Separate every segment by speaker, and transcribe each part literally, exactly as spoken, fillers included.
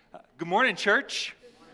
Speaker 1: Good morning, church.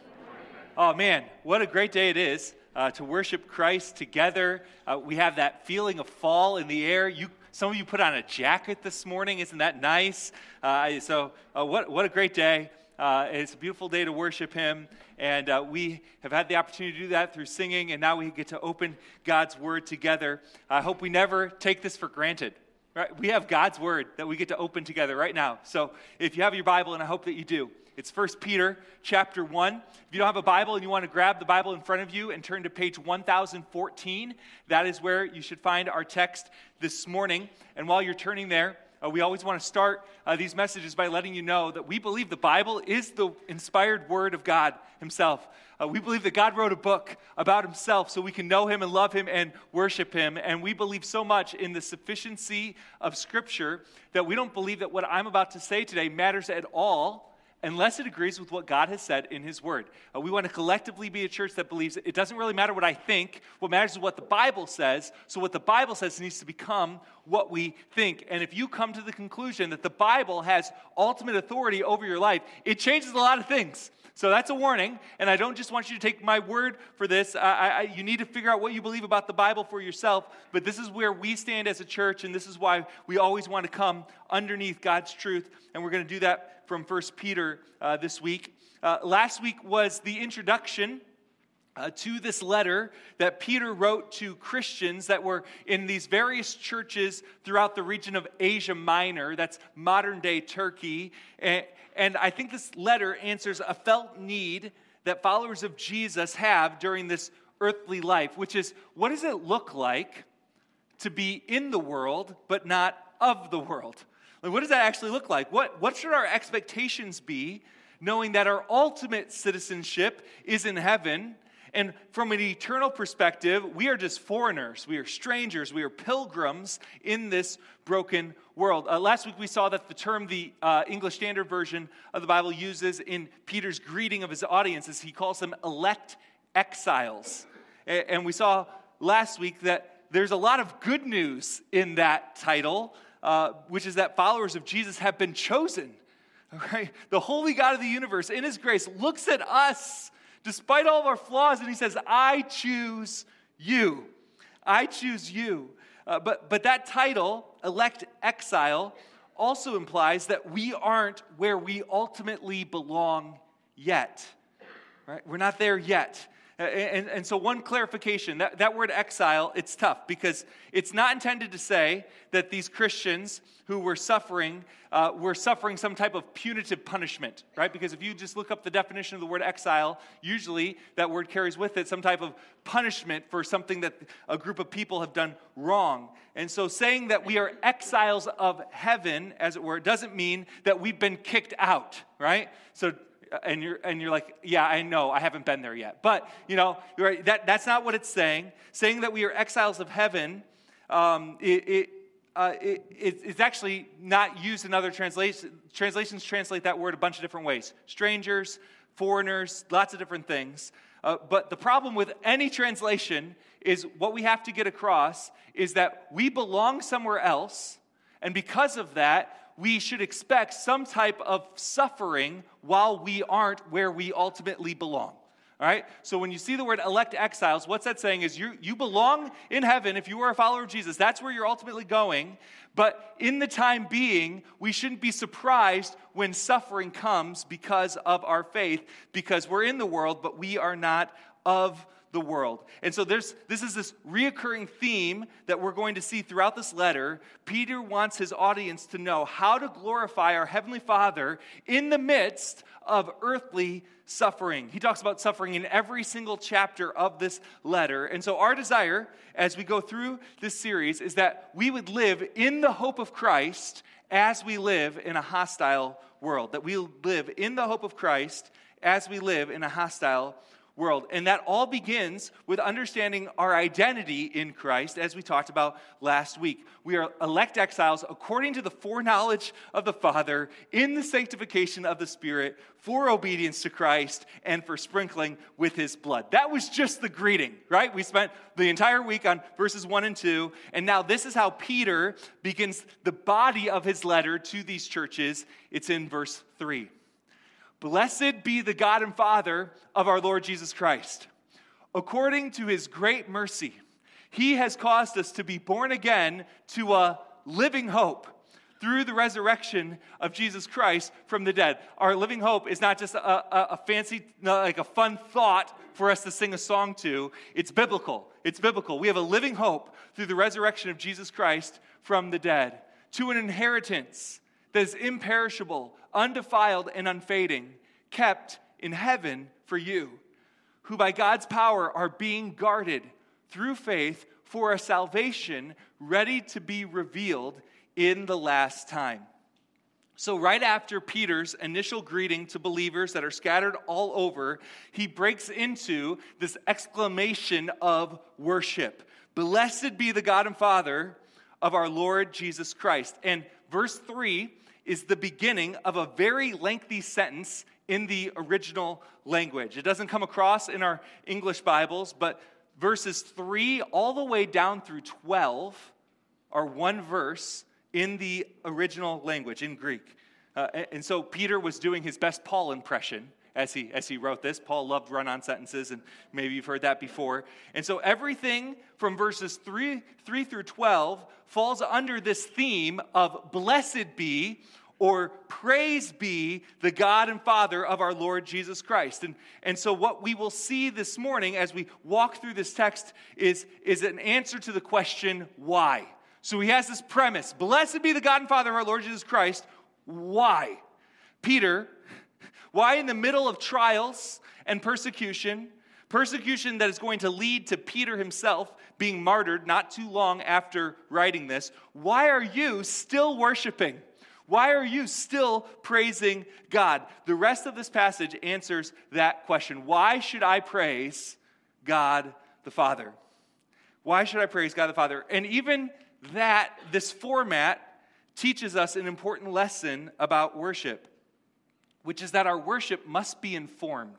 Speaker 1: Oh, man, what a great day it is uh, to worship Christ together. Uh, we have that feeling of fall in the air. You, some of you put on a jacket this morning. Isn't that nice? Uh, so uh, what, what a great day. Uh, it's a beautiful day to worship Him, and uh, we have had the opportunity to do that through singing, and now we get to open God's Word together. I hope we never take this for granted. Right? We have God's Word that we get to open together right now. So if you have your Bible, and I hope that you do, it's First Peter chapter one. If you don't have a Bible and you want to grab the Bible in front of you and turn to page one thousand fourteen, that is where you should find our text this morning. And while you're turning there, uh, we always want to start uh, these messages by letting you know that we believe the Bible is the inspired Word of God Himself. Uh, we believe that God wrote a book about Himself so we can know Him and love Him and worship Him. And we believe so much in the sufficiency of Scripture that we don't believe that what I'm about to say today matters at all unless it agrees with what God has said in His Word. Uh, we want to collectively be a church that believes it doesn't really matter what I think. What matters is what the Bible says. So what the Bible says needs to become what we think. And if you come to the conclusion that the Bible has ultimate authority over your life, it changes a lot of things. So that's a warning, and I don't just want you to take my word for this. I, I, you need to figure out what you believe about the Bible for yourself, but this is where we stand as a church, and this is why we always want to come underneath God's truth, and we're going to do that from First Peter uh, this week. Uh, last week was the introduction Uh, to this letter that Peter wrote to Christians that were in these various churches throughout the region of Asia Minor, that's modern-day Turkey. And, and I think this letter answers a felt need that followers of Jesus have during this earthly life, which is, what does it look like to be in the world but not of the world? Like, what does that actually look like? What, what should our expectations be, knowing that our ultimate citizenship is in heaven? And from an eternal perspective, we are just foreigners. We are strangers. We are pilgrims in this broken world. Uh, last week we saw that the term the uh, English Standard Version of the Bible uses in Peter's greeting of his audiences, he calls them elect exiles. And, and we saw last week that there's a lot of good news in that title, uh, which is that followers of Jesus have been chosen. Right? The holy God of the universe, in His grace, looks at us despite all of our flaws, and He says, I choose you. I choose you. Uh, but, but that title, elect exile, also implies that we aren't where we ultimately belong yet. Right? We're not there yet. Uh, and, and so one clarification, that, that word exile, it's tough because it's not intended to say that these Christians who were suffering uh, were suffering some type of punitive punishment, right? Because if you just look up the definition of the word exile, usually that word carries with it some type of punishment for something that a group of people have done wrong. And so saying that we are exiles of heaven, as it were, doesn't mean that we've been kicked out, right? So And you're and you're like, yeah, I know, I haven't been there yet. But, you know, right, that, that's not what it's saying. Saying that we are exiles of heaven, um, it, it, uh, it, it, it's actually not used in other translations. Translations translate that word a bunch of different ways. Strangers, foreigners, lots of different things. Uh, but the problem with any translation is what we have to get across is that we belong somewhere else, and because of that, we should expect some type of suffering while we aren't where we ultimately belong. All right? So when you see the word elect exiles, what's that saying is you, you belong in heaven if you are a follower of Jesus. That's where you're ultimately going. But in the time being, we shouldn't be surprised when suffering comes because of our faith, because we're in the world, but we are not of the world. And so there's this is this reoccurring theme that we're going to see throughout this letter. Peter wants his audience to know how to glorify our Heavenly Father in the midst of earthly suffering. He talks about suffering in every single chapter of this letter. And so our desire as we go through this series is that we would live in the hope of Christ as we live in a hostile world. That we live in the hope of Christ as we live in a hostile world. And that all begins with understanding our identity in Christ, as we talked about last week. We are elect exiles according to the foreknowledge of the Father, in the sanctification of the Spirit, for obedience to Christ, and for sprinkling with His blood. That was just the greeting, right? We spent the entire week on verses one and two, and now this is how Peter begins the body of his letter to these churches. It's in verse three. Blessed be the God and Father of our Lord Jesus Christ. According to his great mercy, he has caused us to be born again to a living hope through the resurrection of Jesus Christ from the dead. Our living hope is not just a, a, a fancy, like a fun thought for us to sing a song to. It's biblical. It's biblical. We have a living hope through the resurrection of Jesus Christ from the dead, to an inheritance that is imperishable, undefiled, and unfading, kept in heaven for you, who by God's power are being guarded through faith for a salvation ready to be revealed in the last time. So right after Peter's initial greeting to believers that are scattered all over, he breaks into this exclamation of worship. Blessed be the God and Father of our Lord Jesus Christ. And verse three is the beginning of a very lengthy sentence in the original language. It doesn't come across in our English Bibles, but verses three all the way down through twelve are one verse in the original language, in Greek. Uh, and, and so Peter was doing his best Paul impression as he, as he wrote this. Paul loved run-on sentences, and maybe you've heard that before. And so everything from verses three, three through twelve falls under this theme of blessed be, or praise be the God and Father of our Lord Jesus Christ. And, and so what we will see this morning as we walk through this text is, is an answer to the question, why? So he has this premise, blessed be the God and Father of our Lord Jesus Christ. Why? Peter, why in the middle of trials and persecution, persecution that is going to lead to Peter himself being martyred not too long after writing this, why are you still worshiping? Why are you still praising God? The rest of this passage answers that question. Why should I praise God the Father? Why should I praise God the Father? And even that, this format teaches us an important lesson about worship, which is that our worship must be informed.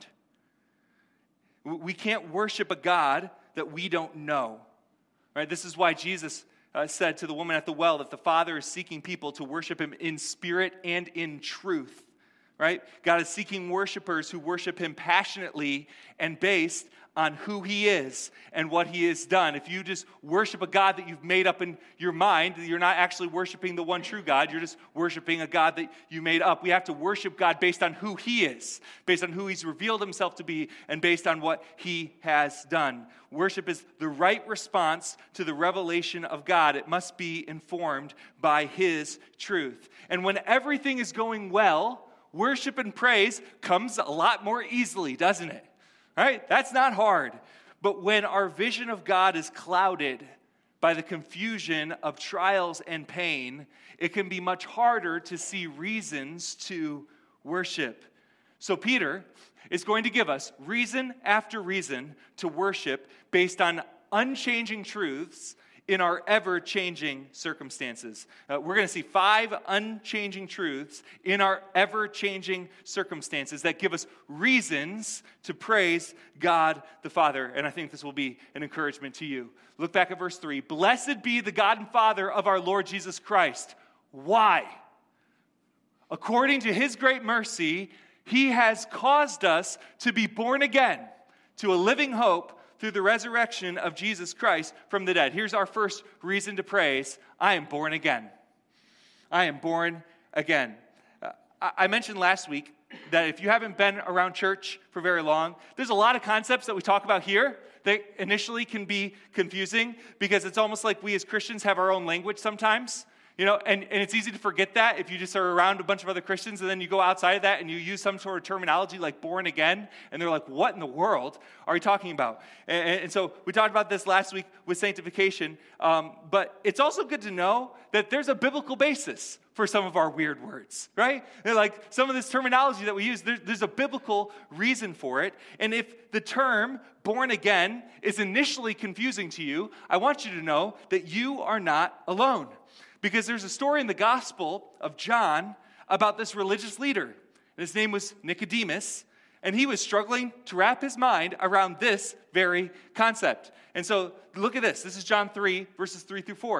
Speaker 1: We can't worship a God that we don't know. Right? This is why Jesus Uh, said to the woman at the well that the Father is seeking people to worship him in spirit and in truth, right? God is seeking worshipers who worship him passionately and based on who he is and what he has done. If you just worship a God that you've made up in your mind, you're not actually worshiping the one true God. You're just worshiping a God that you made up. We have to worship God based on who he is, based on who he's revealed himself to be, and based on what he has done. Worship is the right response to the revelation of God. It must be informed by his truth. And when everything is going well, worship and praise comes a lot more easily, doesn't it? Right? That's not hard. But when our vision of God is clouded by the confusion of trials and pain, it can be much harder to see reasons to worship. So Peter is going to give us reason after reason to worship based on unchanging truths in our ever-changing circumstances. Uh, we're going to see five unchanging truths in our ever-changing circumstances that give us reasons to praise God the Father. And I think this will be an encouragement to you. Look back at verse three. Blessed be the God and Father of our Lord Jesus Christ. Why? According to his great mercy, he has caused us to be born again to a living hope through the resurrection of Jesus Christ from the dead. Here's our first reason to praise. I am born again. I am born again. Uh, I mentioned last week that if you haven't been around church for very long, there's a lot of concepts that we talk about here that initially can be confusing because it's almost like we as Christians have our own language sometimes. You know, and, and it's easy to forget that if you just are around a bunch of other Christians and then you go outside of that and you use some sort of terminology like born again, and they're like, what in the world are you talking about? And, and so we talked about this last week with sanctification, um, but it's also good to know that there's a biblical basis for some of our weird words, right? They're like some of this terminology that we use, there, there's a biblical reason for it. And if the term born again is initially confusing to you, I want you to know that you are not alone. Because there's a story in the Gospel of John about this religious leader. And his name was Nicodemus, and he was struggling to wrap his mind around this very concept. And so look at this. This is John three, verses three through four.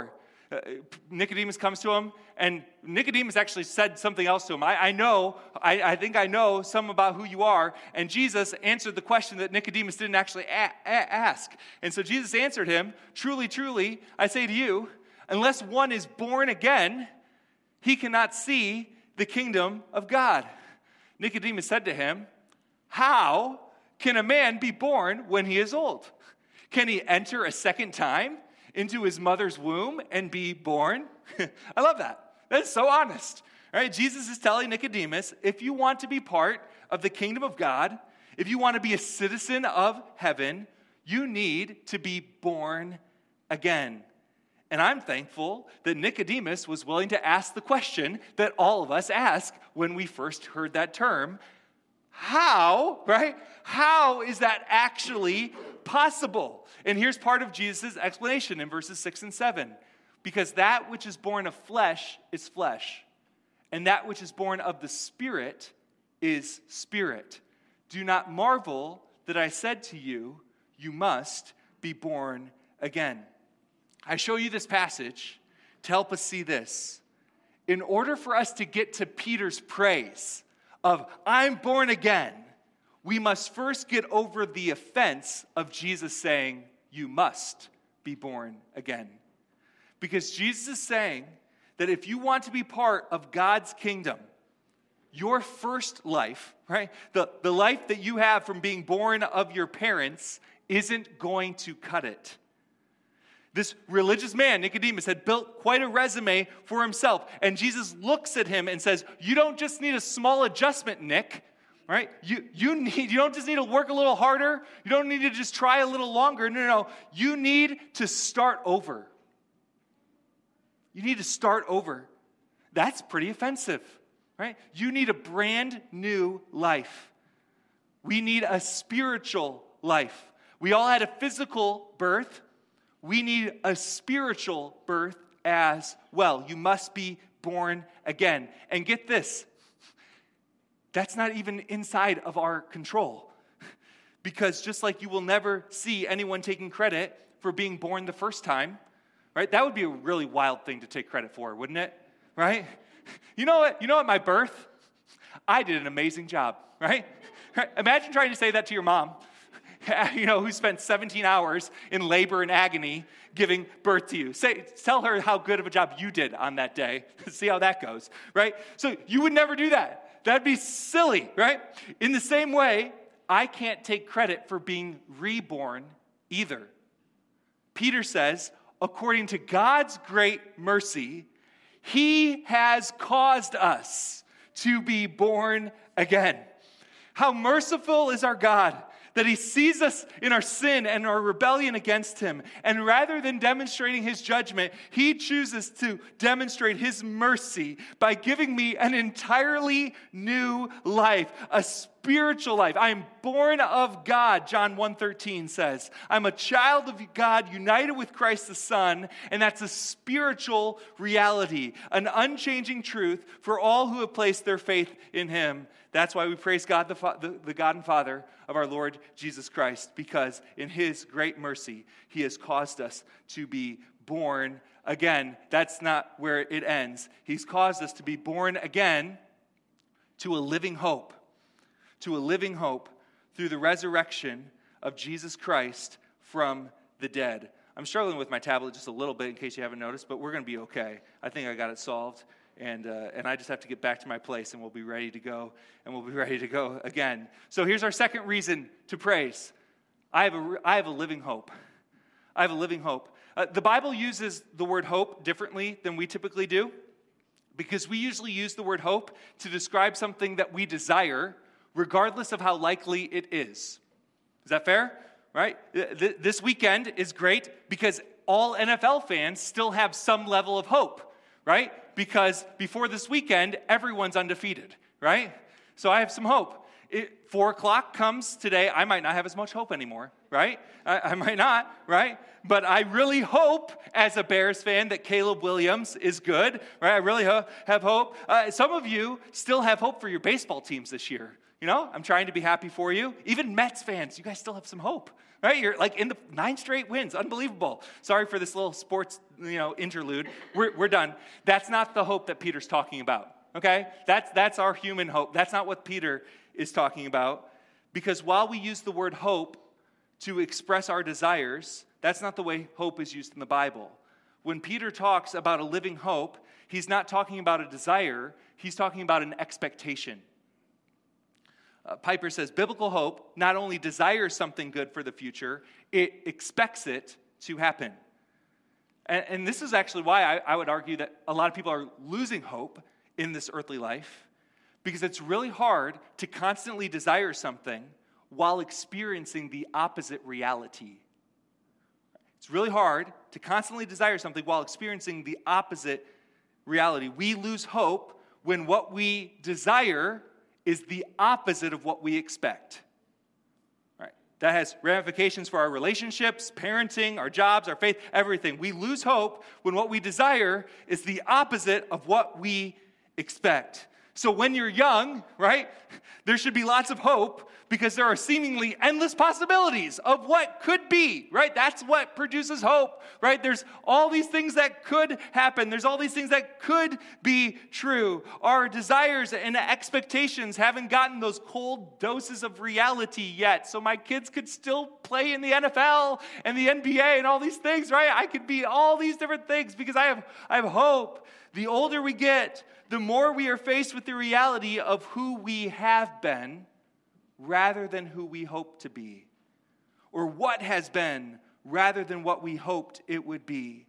Speaker 1: Uh, Nicodemus comes to him, and Nicodemus actually said something else to him. I, I know, I, I think I know some about who you are. And Jesus answered the question that Nicodemus didn't actually a- a- ask. And so Jesus answered him, truly, truly, I say to you, unless one is born again, he cannot see the kingdom of God. Nicodemus said to him, how can a man be born when he is old? Can he enter a second time into his mother's womb and be born? I love that. That's so honest. All right, Jesus is telling Nicodemus, if you want to be part of the kingdom of God, if you want to be a citizen of heaven, you need to be born again. And I'm thankful that Nicodemus was willing to ask the question that all of us ask when we first heard that term. How, right? How is that actually possible? And here's part of Jesus' explanation in verses six and seven. Because that which is born of flesh is flesh, and that which is born of the Spirit is spirit. Do not marvel that I said to you, you must be born again. I show you this passage to help us see this. In order for us to get to Peter's praise of, I'm born again, we must first get over the offense of Jesus saying, you must be born again. Because Jesus is saying that if you want to be part of God's kingdom, your first life, right, the, the life that you have from being born of your parents isn't going to cut it. This religious man, Nicodemus, had built quite a resume for himself. And Jesus looks at him and says, you don't just need a small adjustment, Nick. Right? You, you, need, you don't just need to work a little harder. You don't need to just try a little longer. No, no, no. You need to start over. You need to start over. That's pretty offensive. Right? You need a brand new life. We need a spiritual life. We all had a physical birth. We need a spiritual birth as well. You must be born again. And get this, that's not even inside of our control. Because just like you will never see anyone taking credit for being born the first time, right? That would be a really wild thing to take credit for, wouldn't it? Right? You know what? You know what? My birth, I did an amazing job, right? Imagine trying to say that to your mom. You know, who spent seventeen hours in labor and agony giving birth to you. Say, tell her how good of a job you did on that day. See how that goes, right? So you would never do that. That'd be silly, right? In the same way, I can't take credit for being reborn either. Peter says, according to God's great mercy, he has caused us to be born again. How merciful is our God, that he sees us in our sin and our rebellion against him. And rather than demonstrating his judgment, he chooses to demonstrate his mercy by giving me an entirely new life, a spiritual life. I am born of God, John one thirteen says. I'm a child of God united with Christ the Son, and that's a spiritual reality, an unchanging truth for all who have placed their faith in him. That's why we praise God, the, the, the God and Father of our Lord Jesus Christ, because in his great mercy, he has caused us to be born again. That's not where it ends. He's caused us to be born again to a living hope, to a living hope through the resurrection of Jesus Christ from the dead. I'm struggling with my tablet just a little bit in case you haven't noticed, but we're going to be okay. I think I got it solved. And uh, and I just have to get back to my place, and we'll be ready to go, and we'll be ready to go again. So here's our second reason to praise. I have a, I have a living hope. I have a living hope. Uh, the Bible uses the word hope differently than we typically do, because we usually use the word hope to describe something that we desire, regardless of how likely it is. Is that fair? Right? Th- this weekend is great because all N F L fans still have some level of hope, right? Because before this weekend, everyone's undefeated, right? So I have some hope. It, four o'clock comes today, I might not have as much hope anymore, right? I, I might not, right? But I really hope, as a Bears fan, that Caleb Williams is good, right? I really ho- have hope. Uh, some of you still have hope for your baseball teams this year. You know, I'm trying to be happy for you. Even Mets fans, you guys still have some hope, right? You're like in the nine straight wins. Unbelievable. Sorry for this little sports, you know, interlude. We're, we're done. That's not the hope that Peter's talking about, okay? That's, that's our human hope. That's not what Peter is talking about. Because while we use the word hope to express our desires, that's not the way hope is used in the Bible. When Peter talks about a living hope, he's not talking about a desire. He's talking about an expectation. Uh, Piper says, biblical hope not only desires something good for the future, it expects it to happen. And, and this is actually why I, I would argue that a lot of people are losing hope in this earthly life, because it's really hard to constantly desire something while experiencing the opposite reality. It's really hard to constantly desire something while experiencing the opposite reality. We lose hope when what we desire is the opposite of what we expect. Right? That has ramifications for our relationships, parenting, our jobs, our faith, everything. We lose hope when what we desire is the opposite of what we expect. So when you're young, right, there should be lots of hope because there are seemingly endless possibilities of what could be, right? That's what produces hope, right? There's all these things that could happen. There's all these things that could be true. Our desires and expectations haven't gotten those cold doses of reality yet. So my kids could still play in the N F L and the N B A and all these things, right? I could be all these different things because I have, I have hope. The older we get, the more we are faced with the reality of who we have been rather than who we hope to be, or what has been rather than what we hoped it would be.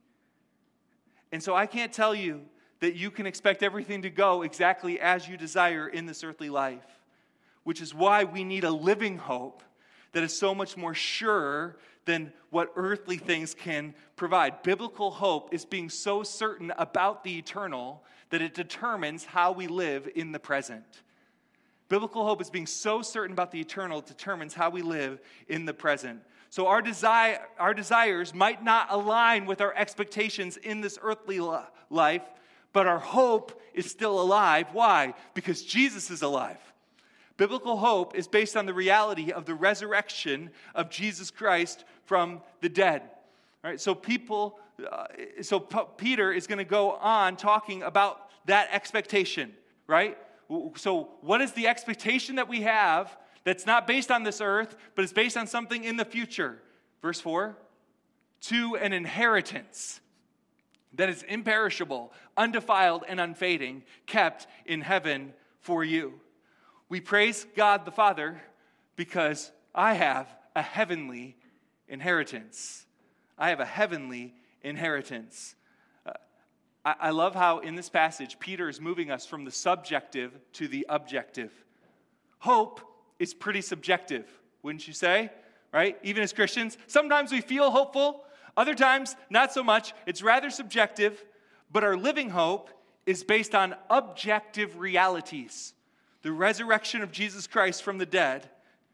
Speaker 1: And so I can't tell you that you can expect everything to go exactly as you desire in this earthly life, which is why we need a living hope that is so much more sure than what earthly things can provide. Biblical hope is being so certain about the eternal that it determines how we live in the present. Biblical hope is being so certain about the eternal, it determines how we live in the present. So our desire, our desires might not align with our expectations in this earthly life, but our hope is still alive. Why? Because Jesus is alive. Biblical hope is based on the reality of the resurrection of Jesus Christ from the dead. All right, so people, uh, so P- Peter is going to go on talking about that expectation, right? So what is the expectation that we have that's not based on this earth, but is based on something in the future? Verse four, to an inheritance that is imperishable, undefiled, and unfading, kept in heaven for you. We praise God the Father because I have a heavenly inheritance. I have a heavenly inheritance. Uh, I, I love how in this passage, Peter is moving us from the subjective to the objective. Hope is pretty subjective, wouldn't you say? Right? Even as Christians, sometimes we feel hopeful, other times not so much. It's rather subjective, but our living hope is based on objective realities. The resurrection of Jesus Christ from the dead,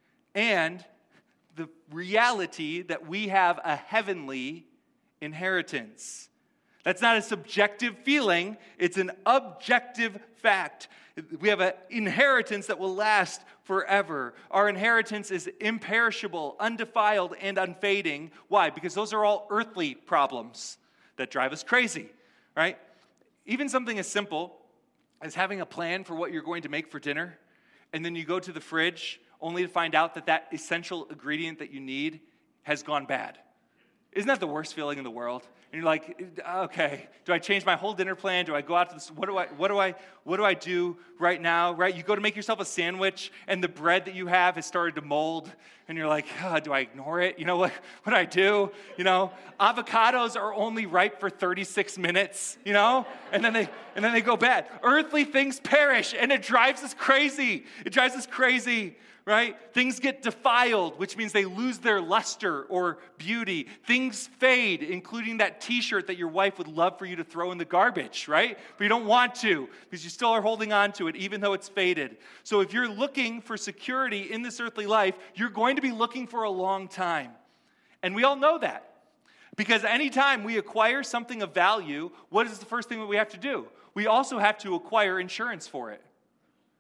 Speaker 1: and the reality that we have a heavenly inheritance. That's not a subjective feeling, it's an objective fact. We have an inheritance that will last forever. Our inheritance is imperishable, undefiled, and unfading. Why? Because those are all earthly problems that drive us crazy, right? Even something as simple as having a plan for what you're going to make for dinner, and then you go to the fridge only to find out that that essential ingredient that you need has gone bad. Isn't that the worst feeling in the world? And you're like, okay, do I change my whole dinner plan? Do I go out to this? What do I, what do I, what do I do right now? Right? You go to make yourself a sandwich, and the bread that you have has started to mold, and you're like, oh, do I ignore it? You know what? What do I do? You know, avocados are only ripe for thirty-six minutes. You know, and then they and then they go bad. Earthly things perish, and it drives us crazy. It drives us crazy. Right? Things get defiled, which means they lose their luster or beauty. Things fade, including that t-shirt that your wife would love for you to throw in the garbage, right? But you don't want to because you still are holding on to it even though it's faded. So if you're looking for security in this earthly life, you're going to be looking for a long time. And we all know that. Because anytime we acquire something of value, what is the first thing that we have to do? We also have to acquire insurance for it.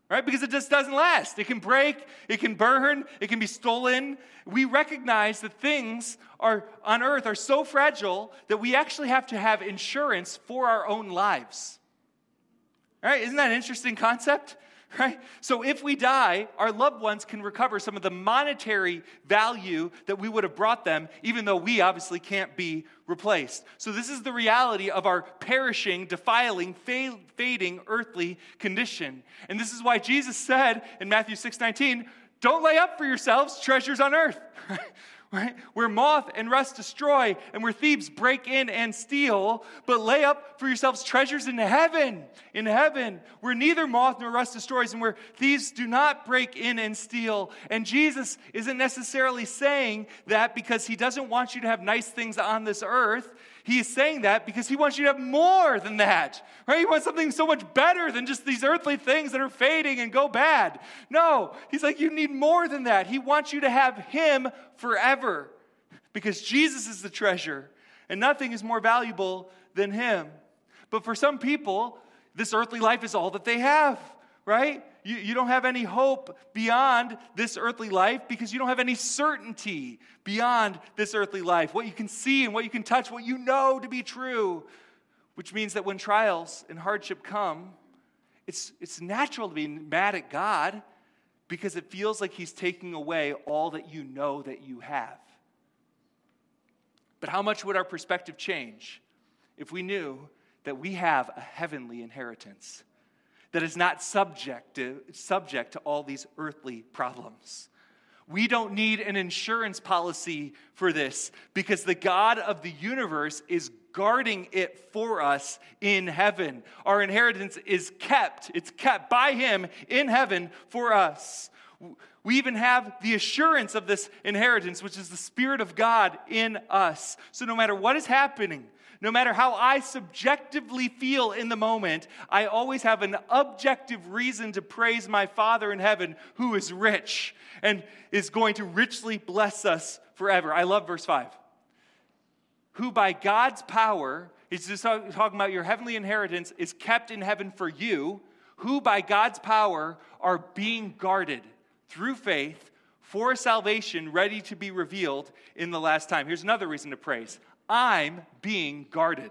Speaker 1: right? Because it just doesn't last. It can break, it can burn, it can be stolen. We recognize that things are on earth are so fragile that we actually have to have insurance for our own lives. Right? Isn't that an interesting concept? Right? So if we die, our loved ones can recover some of the monetary value that we would have brought them, even though we obviously can't be replaced. So this is the reality of our perishing, defiling, fading earthly condition. And this is why Jesus said in Matthew six nineteen, don't lay up for yourselves treasures on earth. Right? Where moth and rust destroy and where thieves break in and steal, but lay up for yourselves treasures in heaven, in heaven, where neither moth nor rust destroys and where thieves do not break in and steal. And Jesus isn't necessarily saying that because he doesn't want you to have nice things on this earth. He is saying that because he wants you to have more than that, right? He wants something so much better than just these earthly things that are fading and go bad. No, he's like, you need more than that. He wants you to have him forever because Jesus is the treasure and nothing is more valuable than him. But for some people, this earthly life is all that they have, right? You, you don't have any hope beyond this earthly life because you don't have any certainty beyond this earthly life. What you can see and what you can touch, what you know to be true. Which means that when trials and hardship come, it's, it's natural to be mad at God because it feels like he's taking away all that you know that you have. But how much would our perspective change if we knew that we have a heavenly inheritance that is not subject to, subject to all these earthly problems? We don't need an insurance policy for this because the God of the universe is guarding it for us in heaven. Our inheritance is kept. It's kept by him in heaven for us. We even have the assurance of this inheritance, which is the Spirit of God in us. So no matter what is happening, no matter how I subjectively feel in the moment, I always have an objective reason to praise my Father in heaven who is rich and is going to richly bless us forever. I love verse five. Who by God's power, he's just talking about your heavenly inheritance, is kept in heaven for you, who by God's power are being guarded through faith for salvation ready to be revealed in the last time. Here's another reason to praise. I'm being guarded.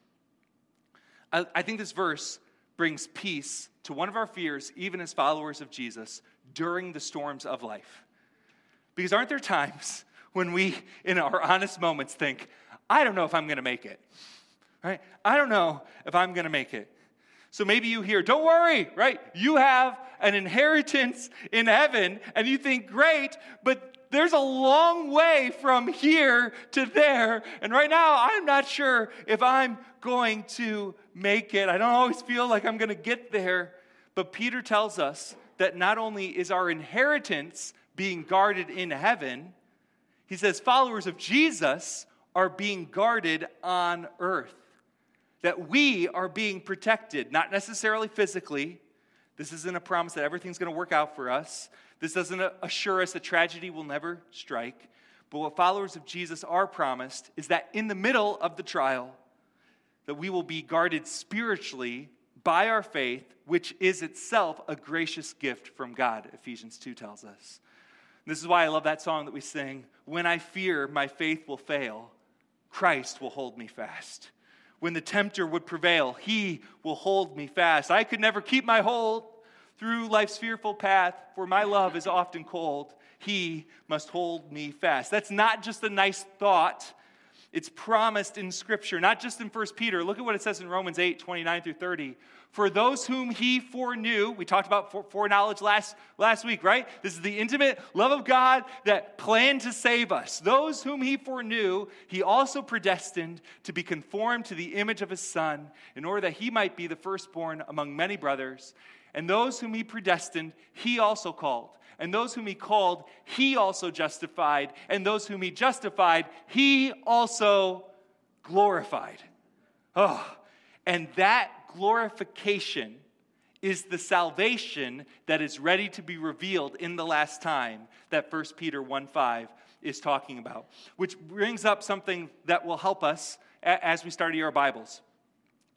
Speaker 1: I, I think this verse brings peace to one of our fears, even as followers of Jesus, during the storms of life. Because aren't there times when we, in our honest moments, think, I don't know if I'm going to make it, right? I don't know if I'm going to make it. So maybe you hear, don't worry, right? You have an inheritance in heaven, and you think, great, but there's a long way from here to there. And right now, I'm not sure if I'm going to make it. I don't always feel like I'm going to get there. But Peter tells us that not only is our inheritance being guarded in heaven, he says followers of Jesus are being guarded on earth. That we are being protected, not necessarily physically. This isn't a promise that everything's going to work out for us. This doesn't assure us that tragedy will never strike. But what followers of Jesus are promised is that in the middle of the trial, that we will be guarded spiritually by our faith, which is itself a gracious gift from God, Ephesians two tells us. This is why I love that song that we sing, when I fear my faith will fail, Christ will hold me fast. When the tempter would prevail, he will hold me fast. I could never keep my hold through life's fearful path, for my love is often cold. He must hold me fast. That's not just a nice thought. It's promised in Scripture, not just in First Peter. Look at what it says in Romans eight, twenty-nine through thirty. For those whom he foreknew, we talked about foreknowledge last, last week, right? This is the intimate love of God that planned to save us. Those whom he foreknew, he also predestined to be conformed to the image of his Son, in order that he might be the firstborn among many brothers. And those whom he predestined, he also called. And those whom he called, he also justified. And those whom he justified, he also glorified. Oh, and that glorification is the salvation that is ready to be revealed in the last time that First Peter one five is talking about. Which brings up something that will help us as we study our Bibles.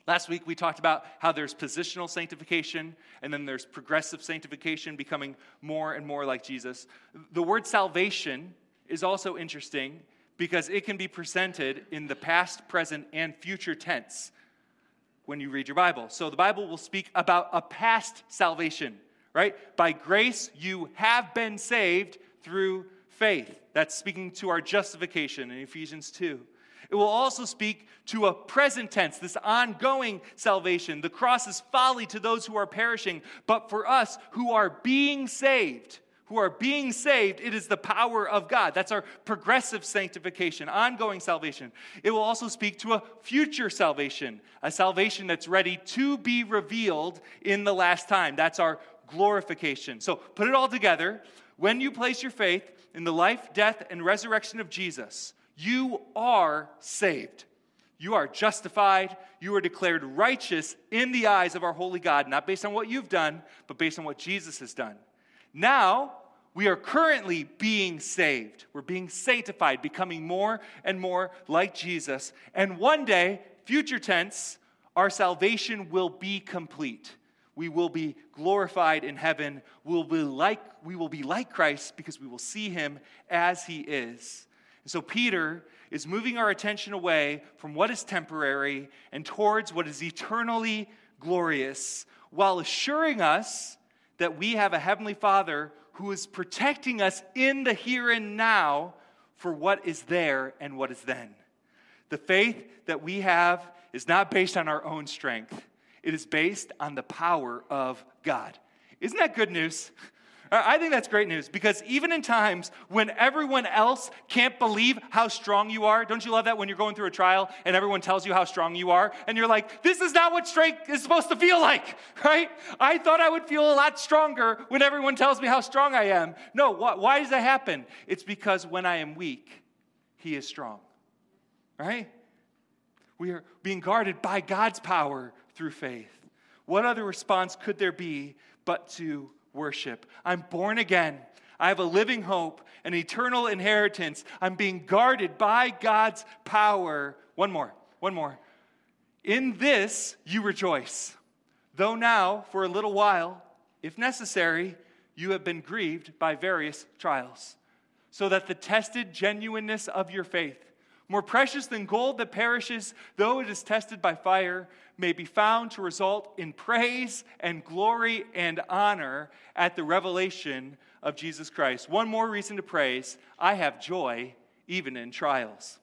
Speaker 1: Last week, we talked about how there's positional sanctification, and then there's progressive sanctification, becoming more and more like Jesus. The word salvation is also interesting because it can be presented in the past, present, and future tense when you read your Bible. So the Bible will speak about a past salvation, right? By grace, you have been saved through faith. That's speaking to our justification in Ephesians two. It will also speak to a present tense, this ongoing salvation. The cross is folly to those who are perishing, but for us who are being saved, who are being saved, it is the power of God. That's our progressive sanctification, ongoing salvation. It will also speak to a future salvation, a salvation that's ready to be revealed in the last time. That's our glorification. So put it all together. When you place your faith in the life, death, and resurrection of Jesus, you are saved. You are justified. You are declared righteous in the eyes of our holy God, not based on what you've done, but based on what Jesus has done. Now, we are currently being saved. We're being sanctified, becoming more and more like Jesus. And one day, future tense, our salvation will be complete. We will be glorified in heaven. We'll be like, we will be like Christ because we will see him as he is. And so Peter is moving our attention away from what is temporary and towards what is eternally glorious, while assuring us that we have a heavenly Father who is protecting us in the here and now for what is there and what is then. The faith that we have is not based on our own strength. It is based on the power of God. Isn't that good news? I think that's great news, because even in times when everyone else can't believe how strong you are, don't you love that when you're going through a trial and everyone tells you how strong you are, and you're like, this is not what strength is supposed to feel like, right? I thought I would feel a lot stronger when everyone tells me how strong I am. No, wh- why does that happen? It's because when I am weak, he is strong, right? We are being guarded by God's power through faith. What other response could there be but to worship? I'm born again. I have a living hope, an eternal inheritance. I'm being guarded by God's power. One more, one more. In this you rejoice, though now, for a little while, if necessary, you have been grieved by various trials, so that the tested genuineness of your faith, more precious than gold that perishes, though it is tested by fire, may be found to result in praise and glory and honor at the revelation of Jesus Christ. One more reason to praise: I have joy even in trials.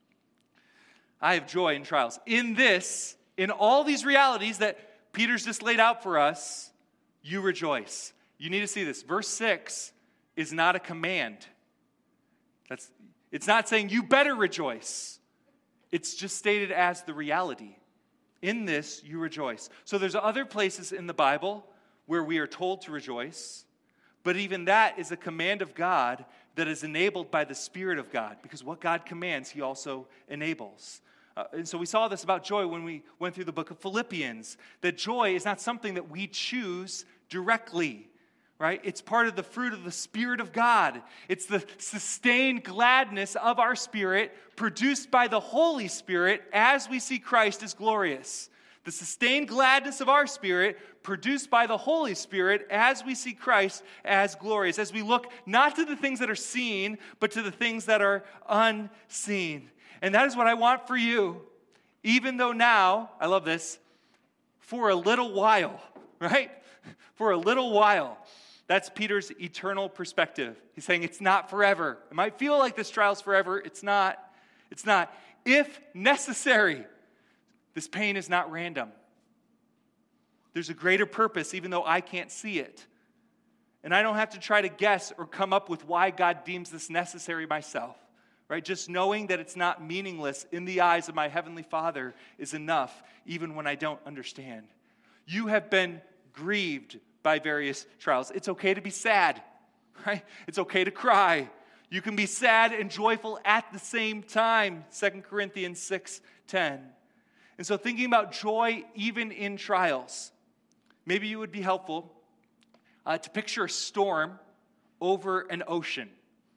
Speaker 1: I have joy in trials. In this, in all these realities that Peter's just laid out for us, you rejoice. You need to see this. Verse six is not a command. That's, it's not saying you better rejoice. It's just stated as the reality. In this you rejoice. So there's other places in the Bible where we are told to rejoice, but even that is a command of God that is enabled by the Spirit of God, because what God commands, he also enables. Uh, and so we saw this about joy when we went through the book of Philippians, that joy is not something that we choose directly, right? It's part of the fruit of the Spirit of God. It's the sustained gladness of our spirit produced by the Holy Spirit as we see Christ as glorious. The sustained gladness of our spirit produced by the Holy Spirit as we see Christ as glorious, as we look not to the things that are seen, but to the things that are unseen. And that is what I want for you, even though now, I love this, for a little while, right? For a little while. That's Peter's eternal perspective. He's saying it's not forever. It might feel like this trial's forever. It's not. It's not. If necessary, this pain is not random. There's a greater purpose, even though I can't see it. And I don't have to try to guess or come up with why God deems this necessary myself. Right? Just knowing that it's not meaningless in the eyes of my Heavenly Father is enough, even when I don't understand. You have been grieved by various trials. It's okay to be sad, right? It's okay to cry. You can be sad and joyful at the same time, Second Corinthians six ten. And so thinking about joy even in trials, maybe it would be helpful uh, to picture a storm over an ocean.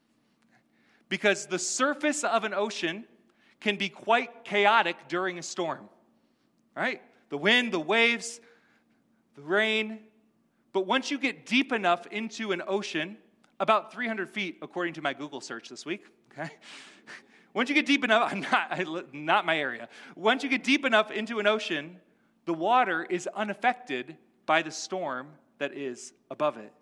Speaker 1: Because the surface of an ocean can be quite chaotic during a storm, right? The wind, the waves, the rain. But once you get deep enough into an ocean, about three hundred feet, according to my Google search this week, okay? Once you get deep enough, I'm not, I, not my area. Once you get deep enough into an ocean, the water is unaffected by the storm that is above it.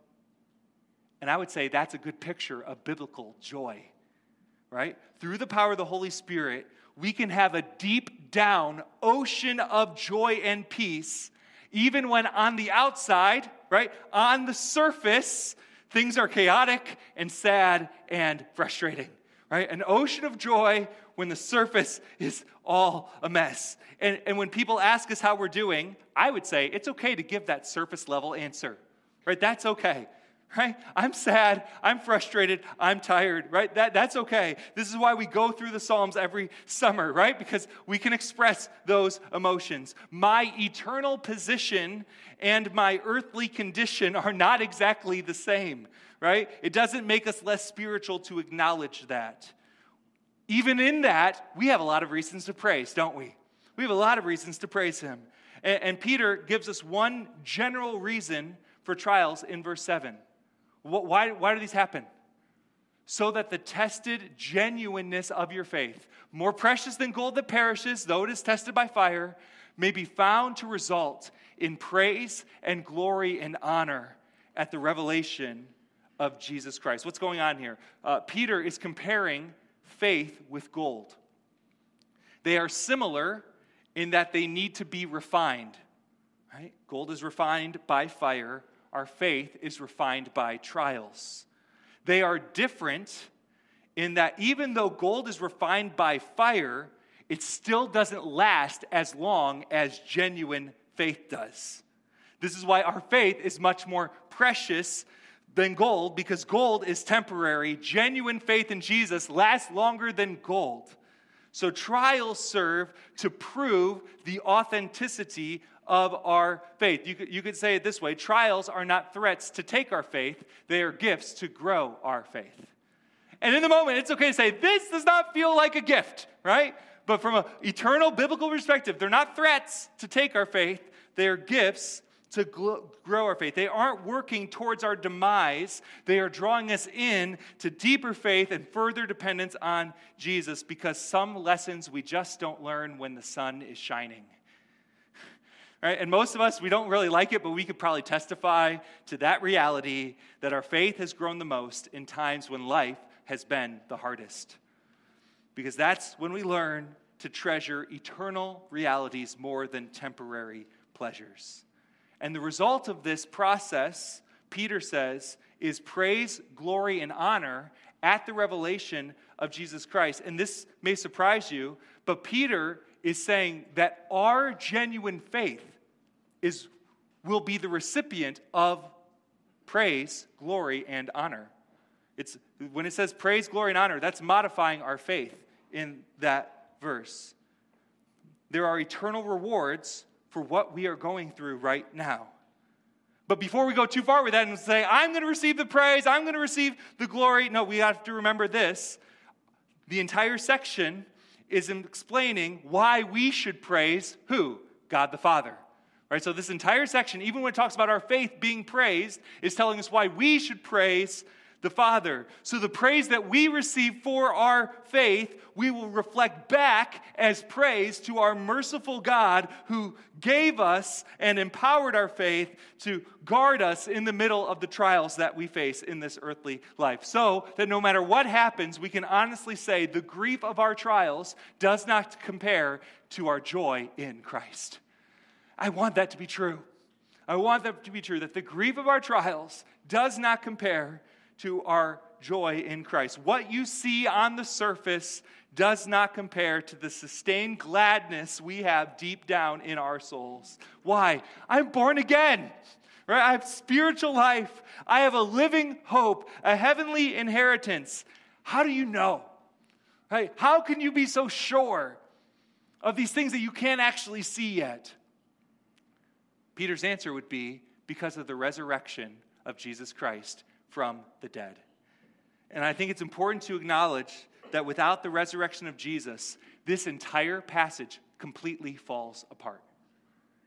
Speaker 1: And I would say that's a good picture of biblical joy, right? Through the power of the Holy Spirit, we can have a deep down ocean of joy and peace, even when on the outside, right, on the surface, things are chaotic and sad and frustrating, right? An ocean of joy when the surface is all a mess. And, and when people ask us how we're doing, I would say it's okay to give that surface level answer, right? That's okay, right? I'm sad, I'm frustrated, I'm tired, right? That, that's okay. This is why we go through the Psalms every summer, right? Because we can express those emotions. My eternal position and my earthly condition are not exactly the same, right? It doesn't make us less spiritual to acknowledge that. Even in that, we have a lot of reasons to praise, don't we? We have a lot of reasons to praise him. And, and Peter gives us one general reason for trials in verse seven. Why, why do these happen? So that the tested genuineness of your faith, more precious than gold that perishes, though it is tested by fire, may be found to result in praise and glory and honor at the revelation of Jesus Christ. What's going on here? Uh, Peter is comparing faith with gold. They are similar in that they need to be refined. Right? Gold is refined by fire. Our faith is refined by trials. They are different in that even though gold is refined by fire, it still doesn't last as long as genuine faith does. This is why our faith is much more precious than gold, because gold is temporary. Genuine faith in Jesus lasts longer than gold. So trials serve to prove the authenticity of our faith. You could, you could say it this way: trials are not threats to take our faith, they are gifts to grow our faith. And in the moment, it's okay to say, this does not feel like a gift, right? But from an eternal biblical perspective, they're not threats to take our faith, they are gifts to grow our faith. They aren't working towards our demise. They are drawing us in to deeper faith and further dependence on Jesus, because some lessons we just don't learn when the sun is shining. Right? And most of us, we don't really like it, but we could probably testify to that reality that our faith has grown the most in times when life has been the hardest. Because that's when we learn to treasure eternal realities more than temporary pleasures. And the result of this process, Peter says, is praise, glory, and honor at the revelation of Jesus Christ. And this may surprise you, but Peter is saying that our genuine faith is will be the recipient of praise, glory, and honor. It's when it says praise, glory, and honor, that's modifying our faith in that verse. There are eternal rewards for what we are going through right now. But before we go too far with that and say, I'm going to receive the praise, I'm going to receive the glory, no, we have to remember this. The entire section is explaining why we should praise who? God the Father. Right? So this entire section, even when it talks about our faith being praised, is telling us why we should praise the Father. So the praise that we receive for our faith, we will reflect back as praise to our merciful God who gave us and empowered our faith to guard us in the middle of the trials that we face in this earthly life. So that no matter what happens, we can honestly say the grief of our trials does not compare to our joy in Christ. I want that to be true. I want that to be true, that the grief of our trials does not compare to our joy in Christ. What you see on the surface does not compare to the sustained gladness we have deep down in our souls. Why? I'm born again. Right? I have spiritual life. I have a living hope, a heavenly inheritance. How do you know? Right? How can you be so sure of these things that you can't actually see yet? Peter's answer would be because of the resurrection of Jesus Christ from the dead. And I think it's important to acknowledge that without the resurrection of Jesus, this entire passage completely falls apart.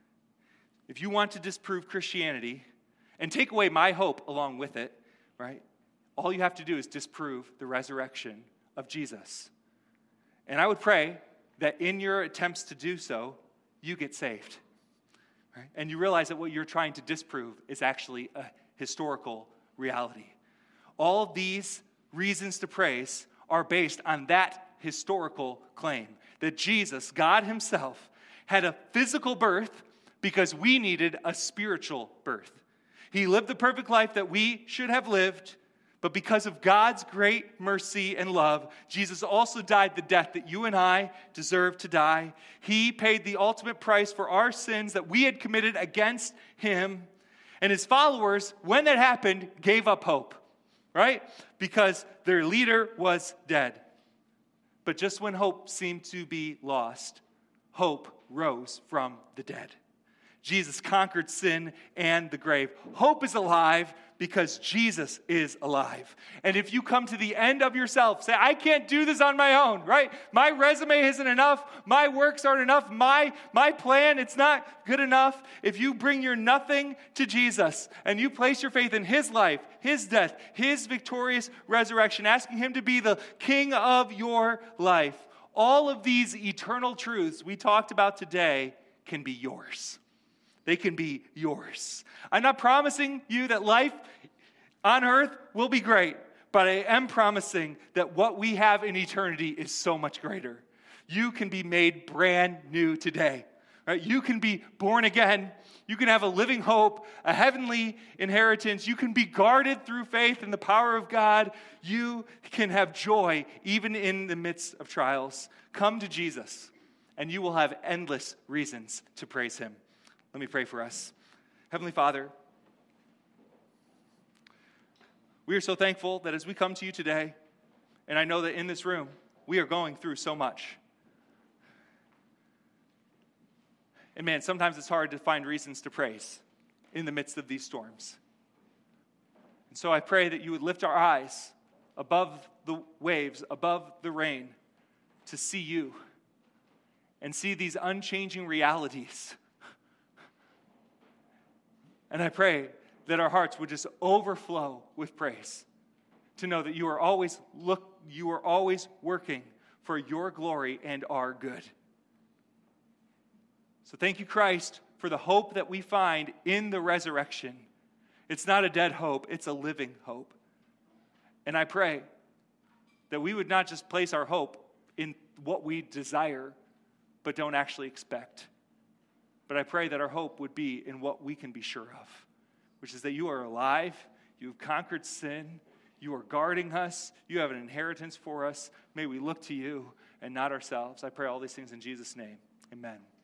Speaker 1: if you want to disprove Christianity and take away my hope along with it, right, all you have to do is disprove the resurrection of Jesus. And I would pray that in your attempts to do so, you get saved. Right? And you realize that what you're trying to disprove is actually a historical reality. All of these reasons to praise are based on that historical claim that Jesus, God himself, had a physical birth because we needed a spiritual birth. He lived the perfect life that we should have lived, but because of God's great mercy and love, Jesus also died the death that you and I deserve to die. He paid the ultimate price for our sins that we had committed against him. And his followers, when that happened, gave up hope, right? Because their leader was dead. But just when hope seemed to be lost, hope rose from the dead. Jesus conquered sin and the grave. Hope is alive because Jesus is alive. And if you come to the end of yourself, say, I can't do this on my own, right? My resume isn't enough. My works aren't enough. My, my plan, it's not good enough. If you bring your nothing to Jesus and you place your faith in his life, his death, his victorious resurrection, asking him to be the king of your life, all of these eternal truths we talked about today can be yours. They can be yours. I'm not promising you that life on earth will be great, but I am promising that what we have in eternity is so much greater. You can be made brand new today. Right? You can be born again. You can have a living hope, a heavenly inheritance. You can be guarded through faith in the power of God. You can have joy even in the midst of trials. Come to Jesus, and you will have endless reasons to praise him. Let me pray for us. Heavenly Father, we are so thankful that as we come to you today, and I know that in this room, we are going through so much. And man, sometimes it's hard to find reasons to praise in the midst of these storms. And so I pray that you would lift our eyes above the waves, above the rain, to see you and see these unchanging realities. And I pray that our hearts would just overflow with praise, to know that you are always look, you are always working for your glory and our good. So thank you, Christ, for the hope that we find in the resurrection. It's not a dead hope, it's a living hope. And I pray that we would not just place our hope in what we desire, but don't actually expect. But I pray that our hope would be in what we can be sure of, which is that you are alive, you've conquered sin, you are guarding us, you have an inheritance for us. May we look to you and not ourselves. I pray all these things in Jesus' name. Amen.